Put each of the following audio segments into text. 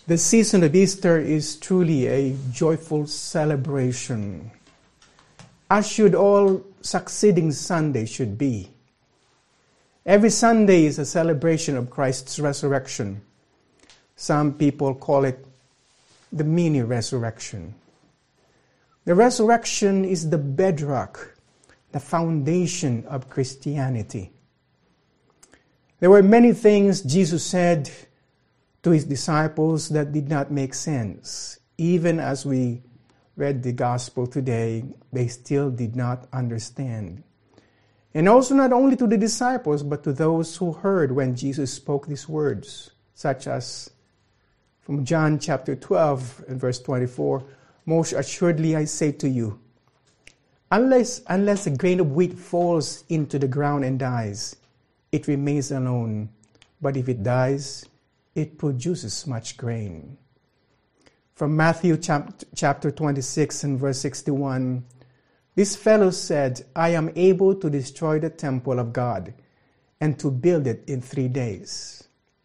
The season of Easter is truly a joyful celebration, as should all succeeding Sundays should be. Every Sunday is a celebration of Christ's resurrection. Some people call it the mini resurrection. The resurrection is the bedrock, the foundation of Christianity. There were many things Jesus said to his disciples that did not make sense. Even as we read the gospel today, they still did not understand. And also not only to the disciples, but to those who heard when Jesus spoke these words, such as from John chapter 12 and verse 24, "Most assuredly I say to you, unless a grain of wheat falls into the ground and dies, it remains alone. But if it dies, it produces much grain." From Matthew chapter 26 and verse 61, "This fellow said, I am able to destroy the temple of God and to build it in 3 days."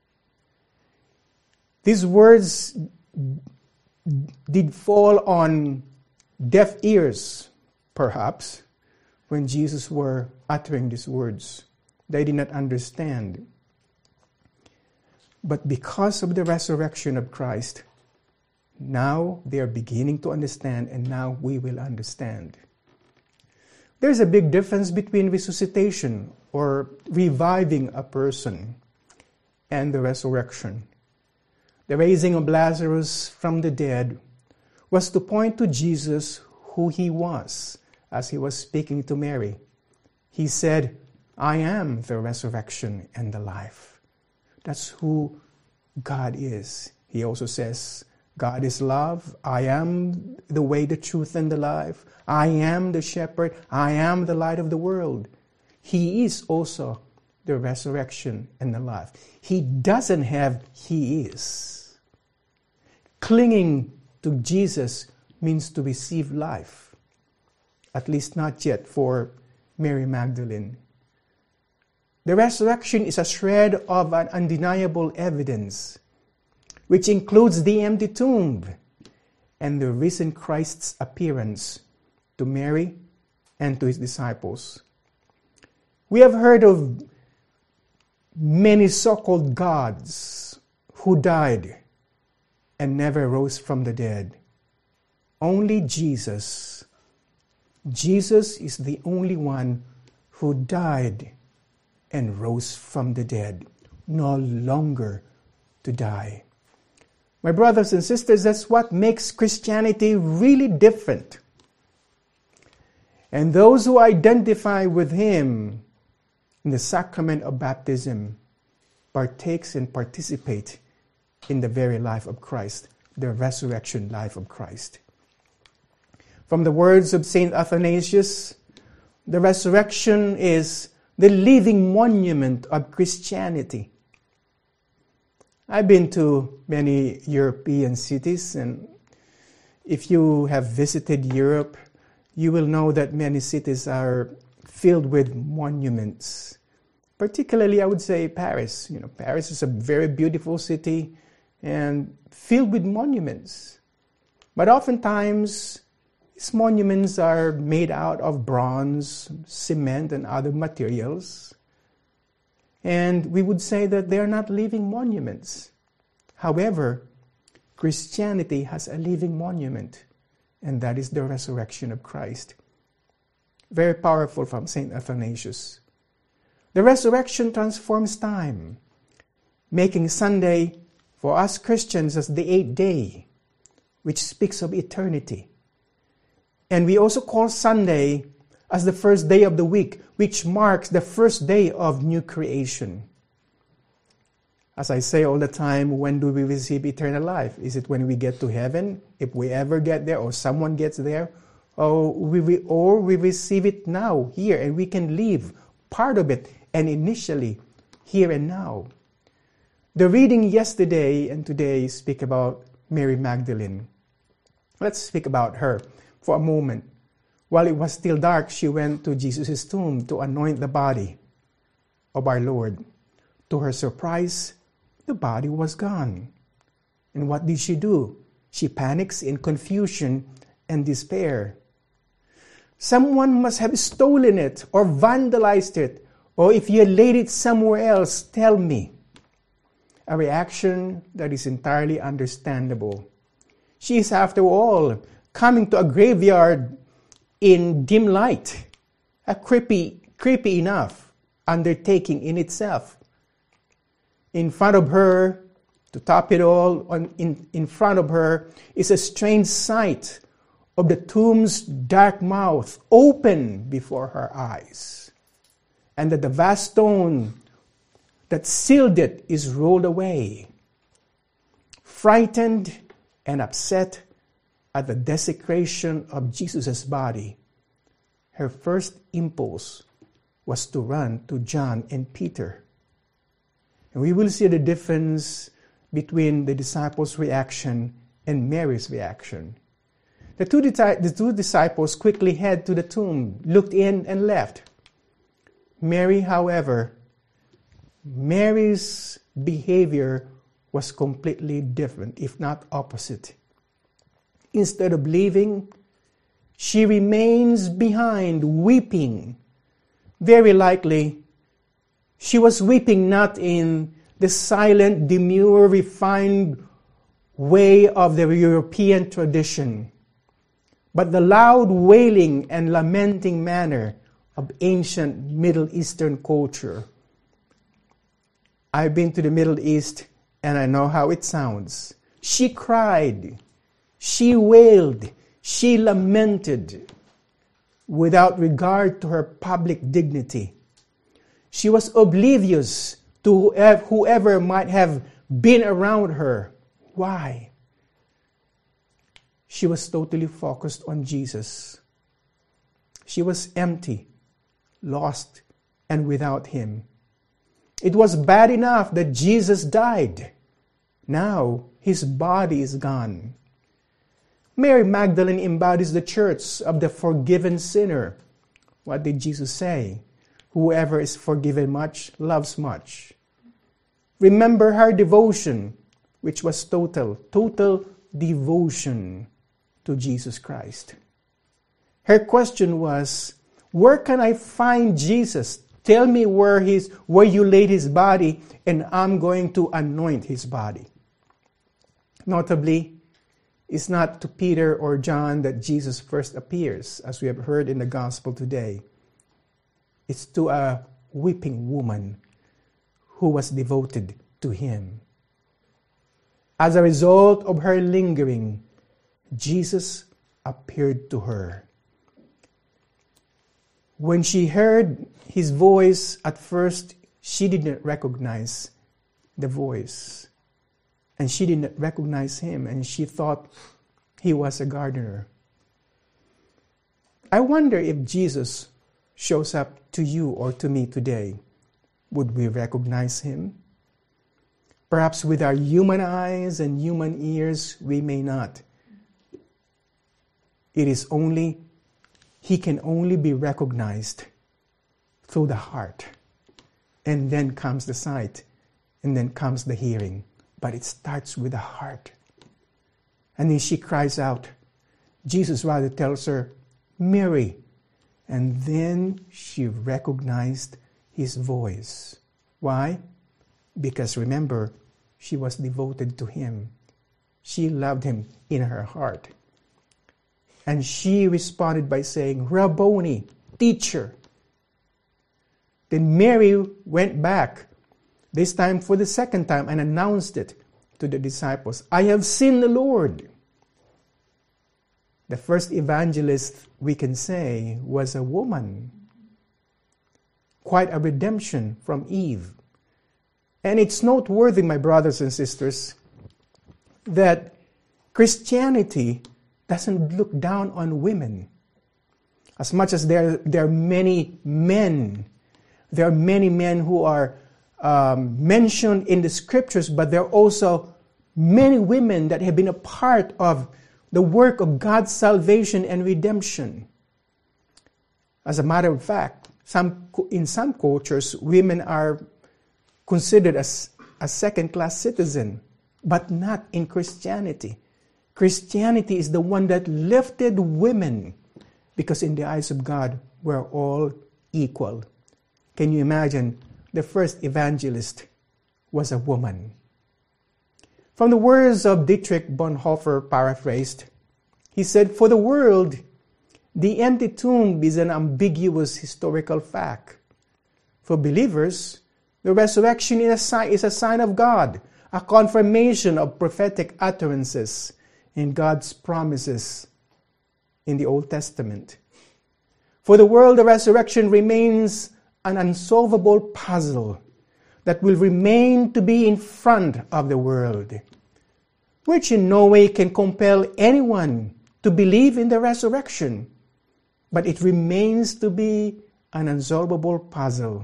These words did fall on deaf ears, perhaps, when Jesus were uttering these words. They did not understand. But because of the resurrection of Christ, now they are beginning to understand, and now we will understand. There's a big difference between resuscitation or reviving a person and the resurrection. The raising of Lazarus from the dead was to point to Jesus, who he was, as he was speaking to Mary. He said, "I am the resurrection and the life." That's who God is. He also says, God is love. I am the way, the truth, and the life. I am the shepherd. I am the light of the world. He is also the resurrection and the life. He doesn't have, he is. Clinging to Jesus means to receive life. At least not yet for Mary Magdalene. The resurrection is a shred of an undeniable evidence, which includes the empty tomb and the risen Christ's appearance to Mary and to his disciples. We have heard of many so-called gods who died and never rose from the dead. Only Jesus. Jesus is the only one who died and rose from the dead, no longer to die. My brothers and sisters, that's what makes Christianity really different. And those who identify with him in the sacrament of baptism partakes and participate in the very life of Christ, the resurrection life of Christ. From the words of St. Athanasius, the resurrection is the living monument of Christianity. I've been to many European cities, and if you have visited Europe, you will know that many cities are filled with monuments. Particularly, I would say Paris. Paris is a very beautiful city and filled with monuments. But oftentimes, these monuments are made out of bronze, cement, and other materials. And we would say that they are not living monuments. However, Christianity has a living monument, and that is the resurrection of Christ. Very powerful from St. Athanasius. The resurrection transforms time, making Sunday for us Christians as the 8th day, which speaks of eternity. And we also call Sunday as the first day of the week, which marks the first day of new creation. As I say all the time, when do we receive eternal life? Is it when we get to heaven, if we ever get there, or someone gets there? Or we receive it now, here, and we can live part of it, and initially, here and now. The reading yesterday and today speak about Mary Magdalene. Let's speak about her for a moment. While it was still dark, she went to Jesus' tomb to anoint the body of our Lord. To her surprise, the body was gone. And what did she do? She panics in confusion and despair. Someone must have stolen it or vandalized it, or if you laid it somewhere else, tell me. A reaction that is entirely understandable. She is, after all, coming to a graveyard in dim light, a creepy enough undertaking in itself. In front of her, to top it all, in front of her is a strange sight of the tomb's dark mouth open before her eyes, and that the vast stone that sealed it is rolled away. Frightened and upset at the desecration of Jesus' body, her first impulse was to run to John and Peter. And we will see the difference between the disciples' reaction and Mary's reaction. The two disciples quickly head to the tomb, looked in and left. Mary, however, Mary's behavior was completely different, if not opposite. Instead of leaving, she remains behind, weeping. Very likely, she was weeping not in the silent, demure, refined way of the European tradition, but the loud wailing and lamenting manner of ancient Middle Eastern culture. I've been to the Middle East and I know how it sounds. She cried, she wailed, she lamented without regard to her public dignity. She was oblivious to whoever might have been around her. Why? She was totally focused on Jesus. She was empty, lost, and without him. It was bad enough that Jesus died. Now his body is gone. Mary Magdalene embodies the church of the forgiven sinner. What did Jesus say? Whoever is forgiven much loves much. Remember her devotion, which was total devotion to Jesus Christ. Her question was, where can I find Jesus? Tell me where you laid his body, and I'm going to anoint his body. Notably, it's not to Peter or John that Jesus first appears, as we have heard in the gospel today. It's to a weeping woman who was devoted to him. As a result of her lingering, Jesus appeared to her. When she heard his voice, at first she did not recognize the voice. And she did not recognize him, and she thought he was a gardener. I wonder if Jesus shows up to you or to me today, would we recognize him? Perhaps with our human eyes and human ears, we may not. He can only be recognized through the heart. And then comes the sight, and then comes the hearing. But it starts with the heart. And then she cries out. Jesus rather tells her, Mary. And then she recognized his voice. Why? Because remember, she was devoted to him. She loved him in her heart. And she responded by saying, Rabboni, teacher. Then Mary went back, this time for the second time, and announced it to the disciples. I have seen the Lord. The first evangelist, we can say, was a woman. Quite a redemption from Eve. And it's noteworthy, my brothers and sisters, that Christianity doesn't look down on women. As much as there are many men, who are mentioned in the scriptures, but there are also many women that have been a part of the work of God's salvation and redemption. As a matter of fact, in some cultures, women are considered as a second-class citizen. but not in Christianity. Christianity is the one that lifted women, because in the eyes of God, we're all equal. Can you imagine? The first evangelist was a woman. From the words of Dietrich Bonhoeffer paraphrased, he said, "For the world, the empty tomb is an ambiguous historical fact. For believers, the resurrection is a sign of God, a confirmation of prophetic utterances in God's promises in the Old Testament. For the world, the resurrection remains an unsolvable puzzle that will remain to be in front of the world, which in no way can compel anyone to believe in the resurrection, but it remains to be an unsolvable puzzle.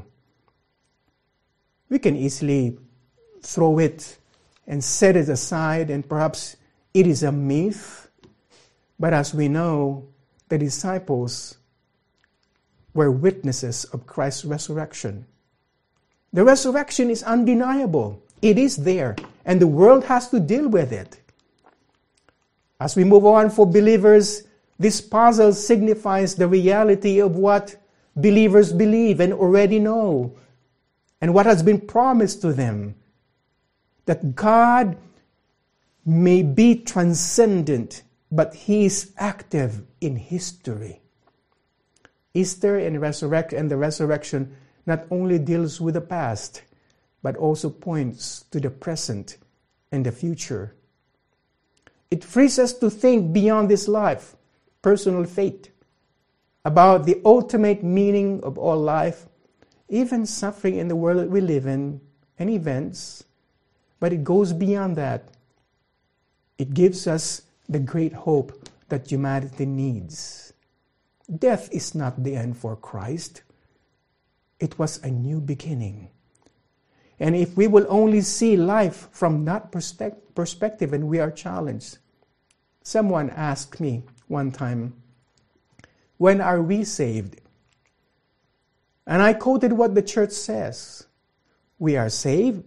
We can easily throw it and set it aside, and perhaps it is a myth. But as we know, the disciples were witnesses of Christ's resurrection. The resurrection is undeniable. It is there, and the world has to deal with it. As we move on, for believers, this puzzle signifies the reality of what believers believe and already know, and what has been promised to them, that God may be transcendent, but He is active in history. Easter and the resurrection not only deals with the past, but also points to the present and the future. It frees us to think beyond this life, personal faith, about the ultimate meaning of all life, even suffering in the world that we live in, and events. But it goes beyond that. It gives us the great hope that humanity needs. Death is not the end for Christ. It was a new beginning. And if we will only see life from that perspective, and we are challenged. Someone asked me one time, when are we saved? And I quoted what the church says. We were saved,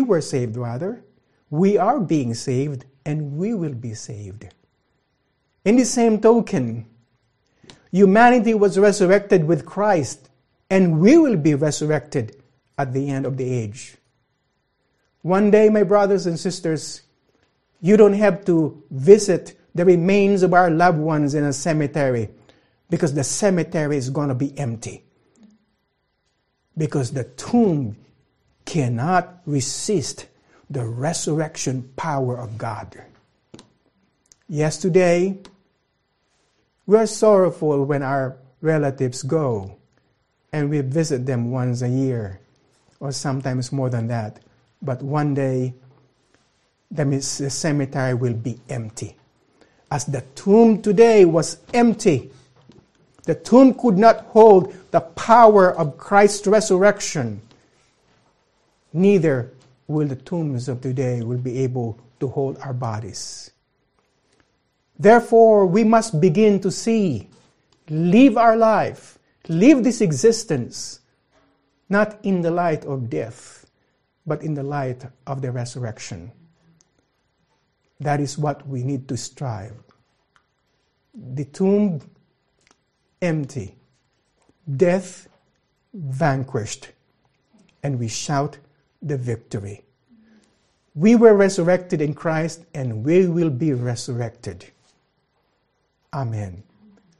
we are being saved, and we will be saved. In the same token, humanity was resurrected with Christ, and we will be resurrected at the end of the age. One day, my brothers and sisters, you don't have to visit the remains of our loved ones in a cemetery, because the cemetery is going to be empty. Because the tomb cannot resist the resurrection power of God. Yes, today, we are sorrowful when our relatives go, and we visit them once a year, or sometimes more than that. But one day, the cemetery will be empty. As the tomb today was empty, the tomb could not hold the power of Christ's resurrection. Neither will the tombs of today will be able to hold our bodies. Therefore, we must begin to see, live our life, live this existence, not in the light of death, but in the light of the resurrection. That is what we need to strive. The tomb empty, death vanquished, and we shout the victory. We were resurrected in Christ, and we will be resurrected. Amen.